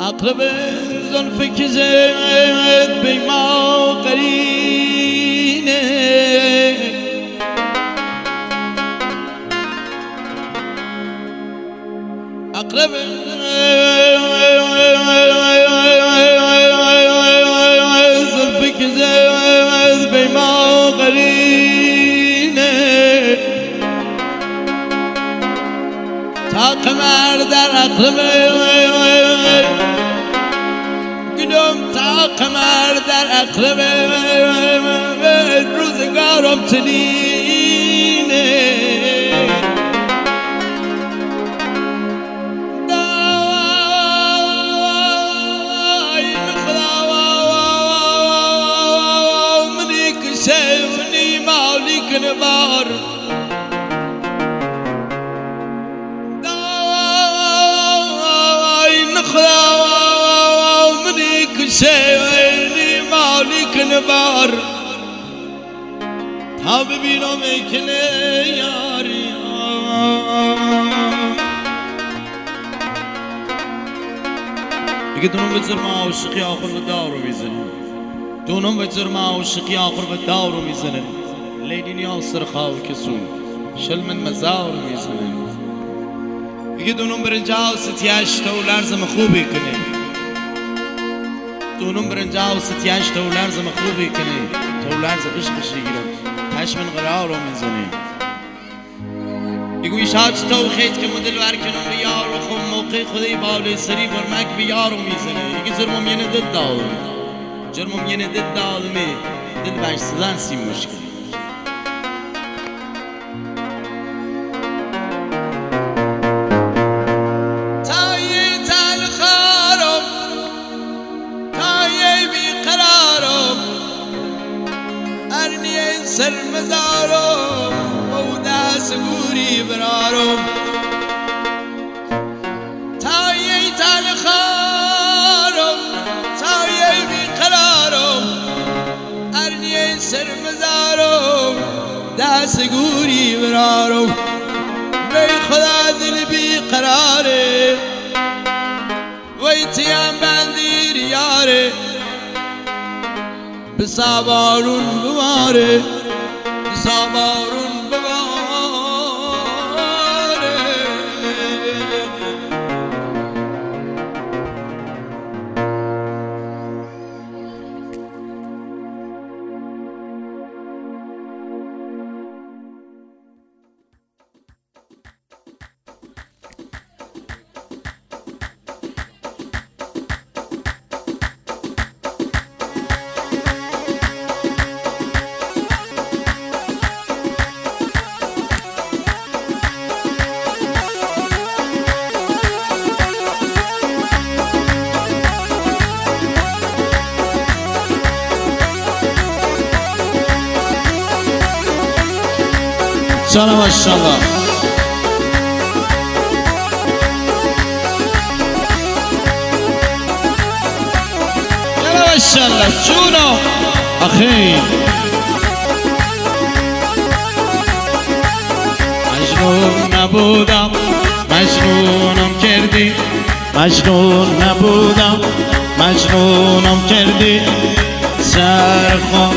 اقرب زلف که زد بی ما قرینه اقرب زلف که زد بی ما قرینه تا قمر در اقرب تا قمر در اقرب روزگارم تنینه دای خدا منی کشه منی مالک نبار دای خدا شیوینی مالک نبار تا ببینم کنه یاری دیگه دونم به جرم عاشقی آخر به دارو میزنه دونم به جرم عاشقی آخر به دارو میزنه لیلی نیاز سر خاکسون شل من مزار میزنه دیگه دونم برنجاو ستیاش تو لرزم خوبی کنه دونم برنجاو ستیاش تو لرزم خوبی کنه تو لرز عشقش گیرم پشمن قرار رو میزنه یگوی شاچ تو خیت که مدل ورکنم بیار و خم موقع خودی باولی سری برمک بیار رو میزنه یکی جرمم ینه دل دادمه جرمم ینه دل دادمه دل بش سزن سی مشکل سر مزارم و دست گوری برارم تایی تلخارم تایی بیقرارم ارنی سر مزارم دست گوری برارم بی خدا دل بیقراره وی تیم بندیر یاره بسابارون بواره بسابارون بواره جانم ماشاءالله جانم ماشاءالله جونو آخی مجنون نبودم مجنونم کردی مجنون نبودم مجنونم کردی سرخم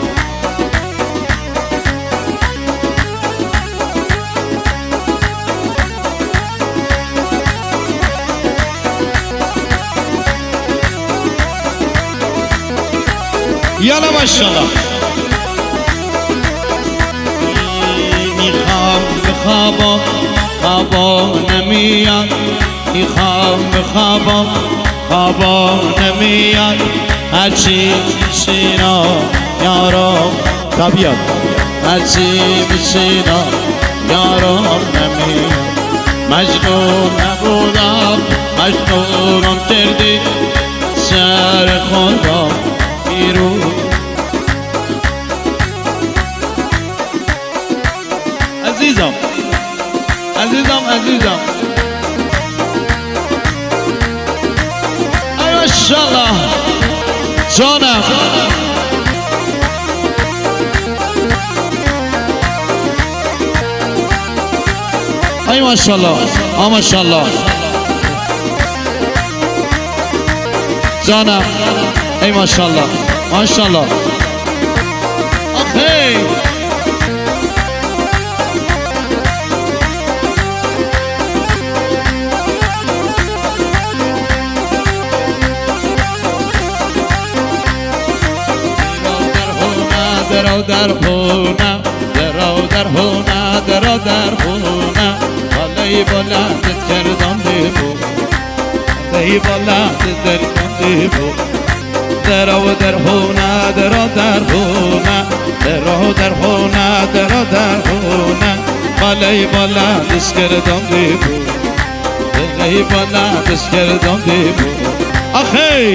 یالا ماشاءالله میخوام به خوابم خوابم نمیاد میخوام به خوابم خوابم نمیاد هرچی بشینا یارم تا بیاد هرچی بشینا یارم نمیاد مجنون نبودم مجنونم کردی سر خودم عزیزم عزیزم عزیزم ای ماشاءالله جانم ای ماشاءالله ماشاءالله جانم ای ماشاءالله ماشاءالله آخی درو در خونه درو در خونه درو در خونه حالی بلندت کردم دیبو حالی بلندت کردم دیبو درو در خونه درو در خونه درو در خونه درو در خونه حالی بلندت کردم دیبو حالی بلندت کردم دیبو آخی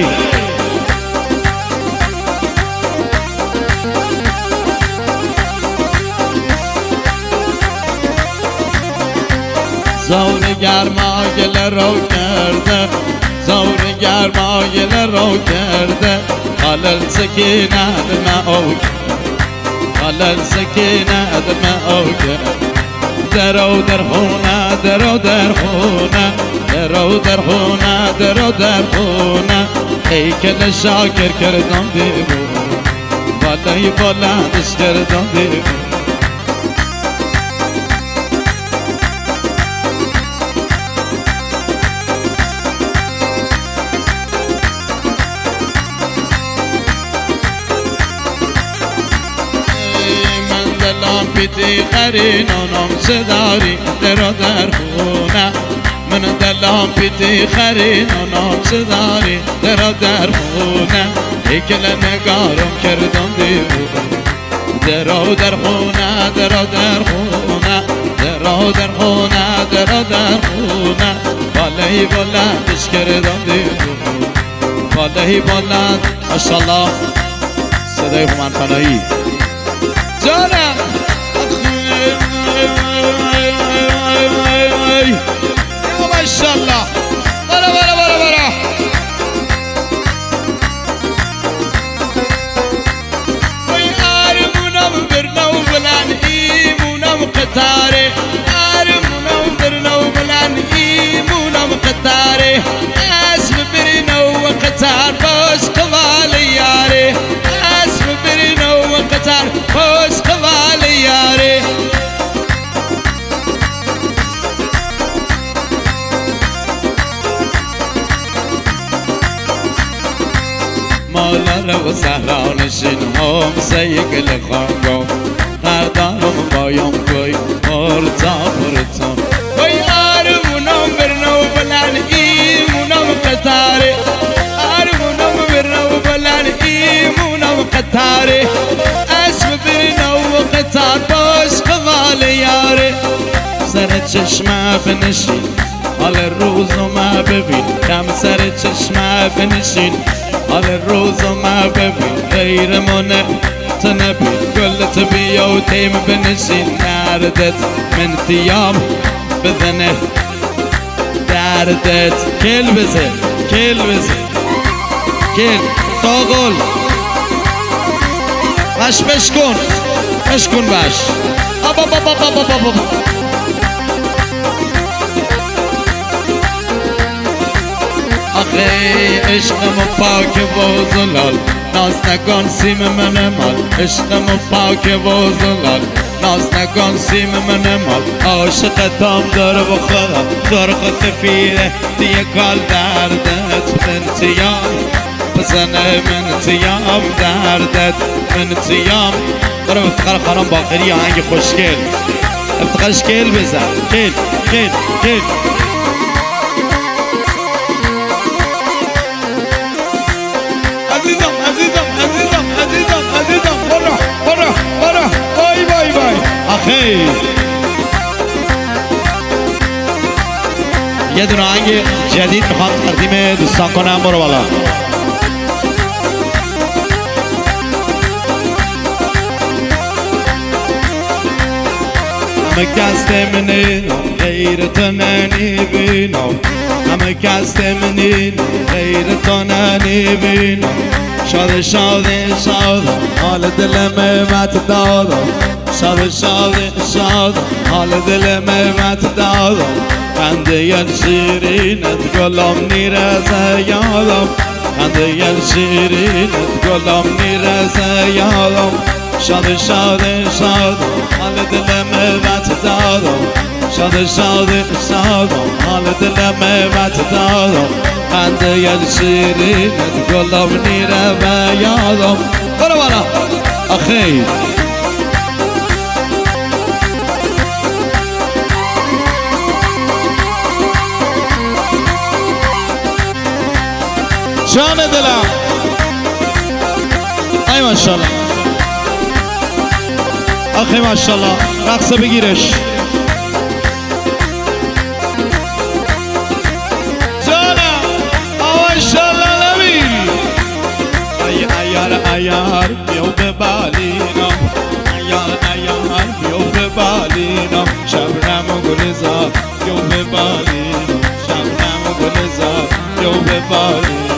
زور گرما گل رو کرده زور گرما گل رو کرده خلل سکینه دم او خلل سکینه دم او درو در خونه درو در خونه درو در خونه درو در خونه ای کل شاکر کردم دیبو بالای بلندش کردم دیبو پیتی خرین آنام صداری درو در خونه من دلام پیتی خرین آنام صداری درو در خونه ایکل نگارم کردم دیو درو در خونه درو در خونه درو در خونه درو در خونه بالای بلندش کردم دیو بالای بلند ماشاءالله صدای هومن پناهی جانم ماشاءالله برا برا برا برا وی آرمونم برنو بلان ایمونم قطاره آرمونم برنو بلان ایمونم قطاره اسم برنو قطار باش قوال یاره اسم برنو قطار باش قوال یاره مالر و سهرانشین هم سیگل خانگو قدرم بایم کوی مرتا مرتا وی آرمونم برنو بلن ایمونم قطاره آرمونم برنو بلن ایمونم قطاره اسم برنو قطار باش قوال یاره سر چشمه بنشین حال روز ما ببین کم سر چشمه بنشین حال روز ما ببین غیر منه تنبین گلت بیا و تیم بنشین دردت من تیام بزنه دردت کل بزن کل بزن کل تاغل بش کن بش کن بش آبا بابا بابا بابا آخی عشقم پاک و زلال ناز نکن سیم من مال عشقم پاک و زلال ناز نکن سیم من مال عاشقتم داره و خودم داره خود تفیره دیگه کال دردت من تیام بزنه من تیام دردت من تیام داره افتخار خانم باقری آهنگ خوشگل افتخارش کل بزن کل کل کل آخی یه دونه آهنگ جدید میخوام تقدیم دوستان کنم برو بالا همه کس منین غیر تو ننیبینم همه کس منین غیر تو ننیبینم شاد شاد شاد حال دلم مت دادم شاد شاد شاد حال دلم مت دادم خنده شیرینت گلم نیرزه یادم خنده شیرینت گلم میرسه یادم شاد شاد شاد حال دلم وقت دادم شاد شاد شاد حال دلم وقت دادم خنده شیرینت گلم میرسه یادم برو برو آخی جان دلم ای ماشاءالله آخی ماشاءالله رقص بگیرش جانم ماشاءالله نبیل ایار بیو به بالینا ایار بیو به بالینا شبنم و گلزار بیو به بالینا شبنم و گلزار بیو به بالینا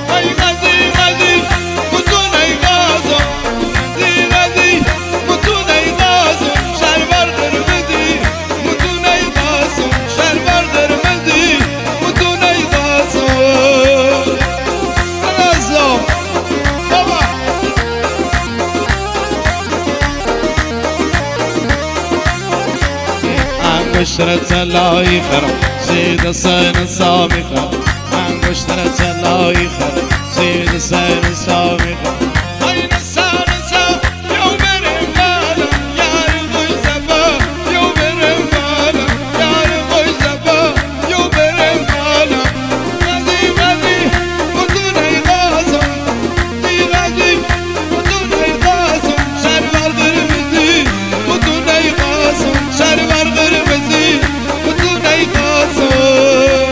انگشترت لای خرم زید سن سامی خرم انگشترت لای خرم زید سن سامی خرم این سن سام یو برم بالم یار خوش زبا یو برم بالم یار خوش زبا یو برم بالم غزی غزی مدونه غازم دی غزی مدونه غازم شرور قرمزی مدونه غازم شرور قرمزی مدونه غازم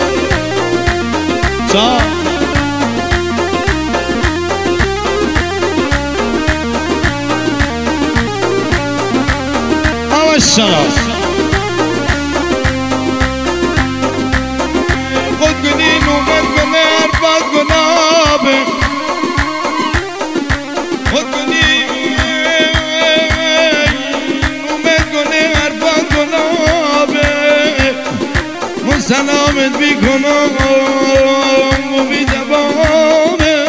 الشرف خود گنین و گنه عرفت گنابه خود گنین و گنه عرفت گنابه مسلامت بی گناه و بی زبانه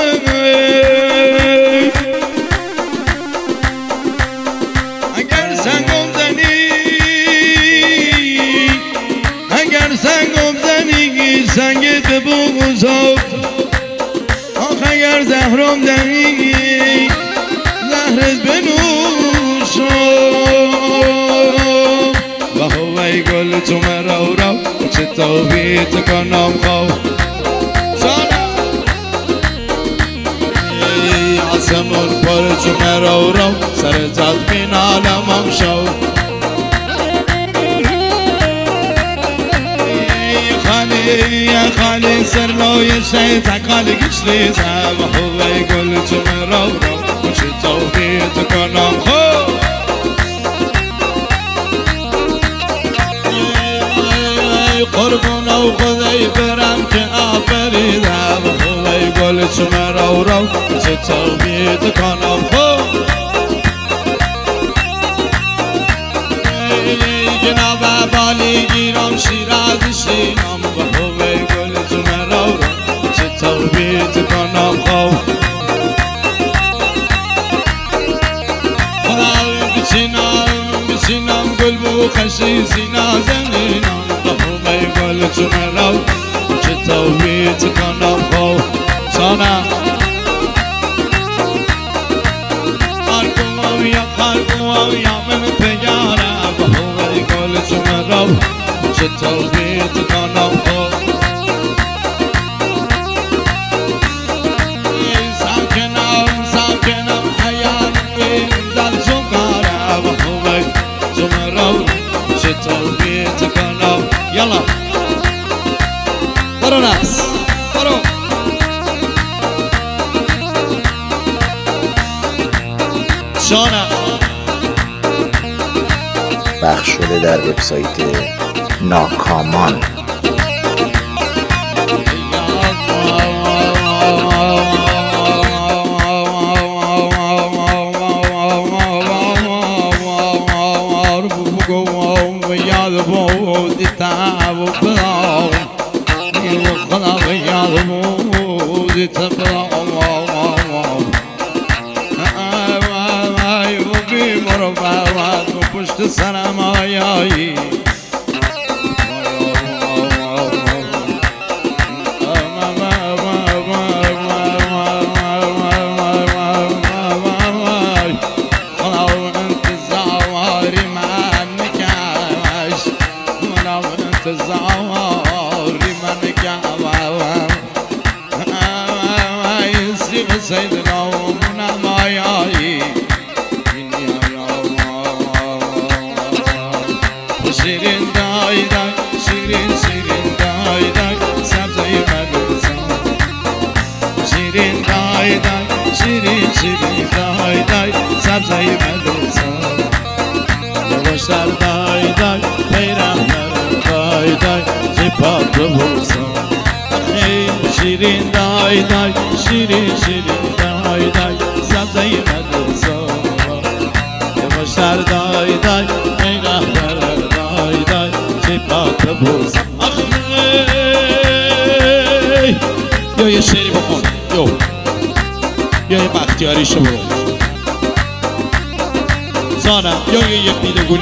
اگر سنگم سنگم زنی سنگت بگذار آخ اگر زهرم دنی زهرت بنوشم و هوای گل تو مرا رو چه توبیت کنم خواه آسمون پر تو مرا رو سر تدبین عالمم شو یا خالی سر لای شیطان خالی گشتی زم هوای گل تو مرا رو چه توبیت کنم خو قربون و خدای برم که آفریدم هوای گل تو مرا رو چه توبیت کنم خو جناب بالی گیرم شیراز شینم و هوای گل تو مرا رو چه توبیت کنم خو بچینم گل بو خشی سینا زمینم و هوای گل تو مرا رو چه توبیت کنم خو سانا قلبم یا من پیارم و هوای گل تو مرا رو چه توبیت کنم خو ساکنم حیان این دل سکارم و هوای تو مرا رو چه توبیت کنم یلا برو ناس برو شانه پخش شده در وبسایت ناکامان. يا سرم آیایی زواری من گوام سیغ سیدنا منم آیایی شیرین دای دای شیرین شیرین دای دای سبزه ملوزان شیرین دای دای شیرین شیرین دای دای سبزه ملوزان یواشتر دای دای پیرم دای دای زیپات ببوسم شیرین دای دای شیرین شیرین دای دای سبزه مدرسم یواشتر دای دای پیرم دای دای زیپات ببوسم یا یه شعری بخون یا یه بختیاریشو برو زانم یا یه یک دیدگونی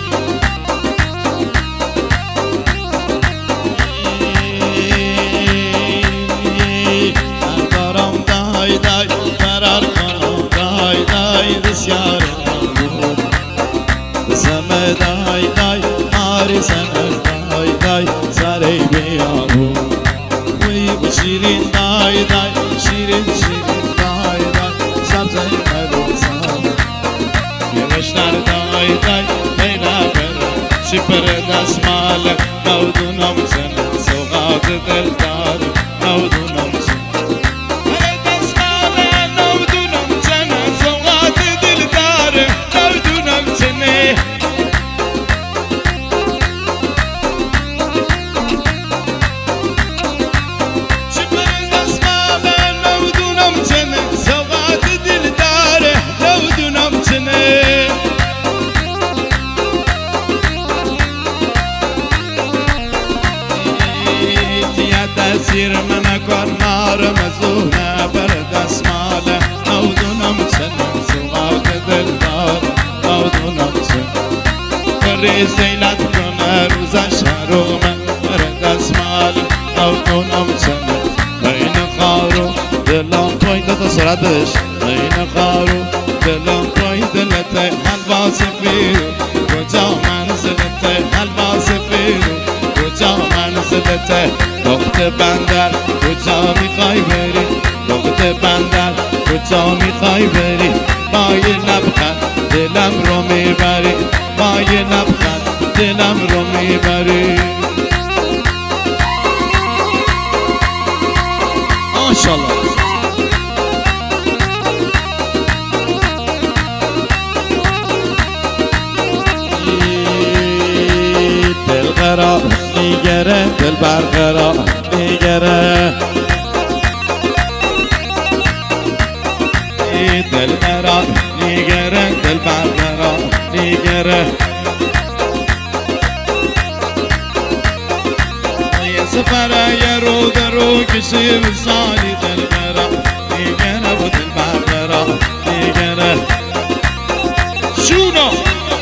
دای دای فرار کنم دای دای بسیار بود سمه دای دای آری سنر دای دای سری بیامو وی بشیرین دای دای شیرین شیرین دای دای سبزه مروسان یوشتر دای دای پیدا برم شپر دستمال نودونم سنه سوغات دلدار نودونم سنه تأثیر من کن مارم زونه بر دستماله نودونم چنم سوغات دلدار نودونم چنم بری زینت کنه روزش رومه بر دستماله نودونم چنم بین خارو دلم پای دادا سرعت بش بین خارو دلم پای دلته حلوا سفیرو کجا منزلته حلوا سفیرو کجا منزلته دخت بندر کجا میخوای بری دخت بندر کجا میخوای بری با یه لبخند دلم رو میبری با یه لبخند دلم رو میبری ماشاءالله دل قرار میگره دل برقرار میگره دل قرار میگره دل برقرار میگره یه سفره یه رو درو کشی وصالی دل قرار میگره و دل برقرار میگره شونو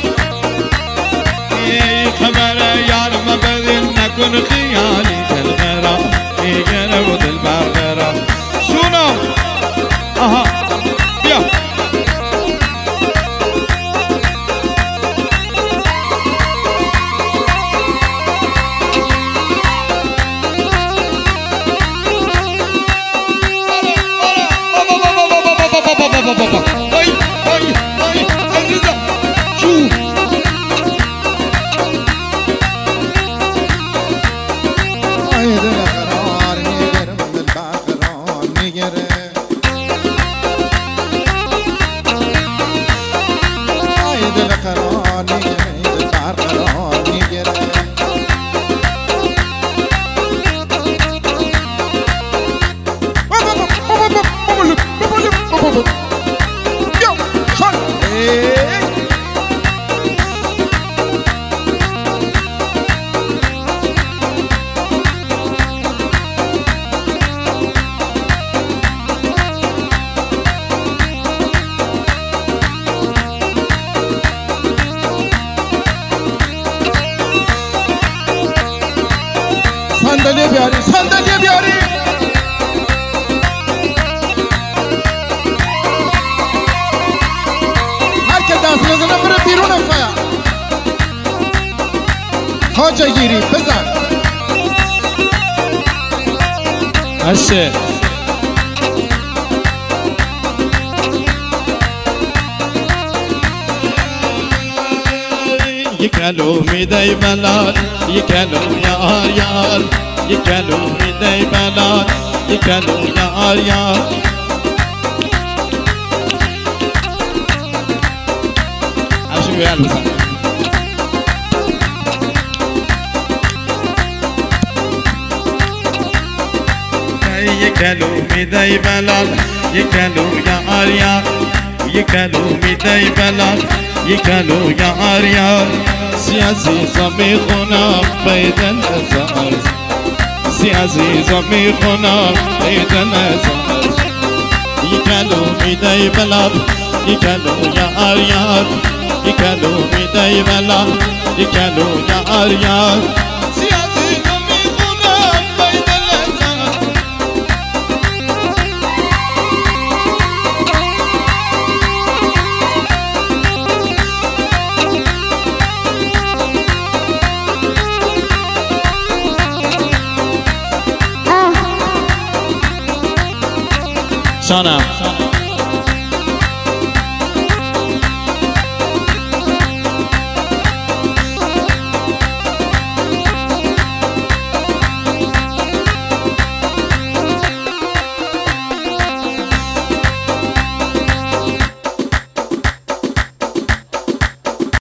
خبره یار مبدل نکن خیالی دل غرا میگره و دل برقرار سونو آها بیا صندلی بیاری هر که دست نزنه بره بیرون افایا خواجه گیری بزن هشه يكلوا ميدي بلاد يكلوا يار يار يكلوا ميدي بلاد يكلوا يار يار عشو يلبسن يكلوا ميدي بلاد يكلوا يار يار يكلوا ميدي بلاد يكلوا يار يار سياسي صميخنا بيد الأزهار سياسي صميخنا بيد الأزهار يكلوا ميدي بلاد يكلوا يار يار يكلوا ميدي بلاد يكلوا يار يار سياسي صميخنا بيد الأزهار شانم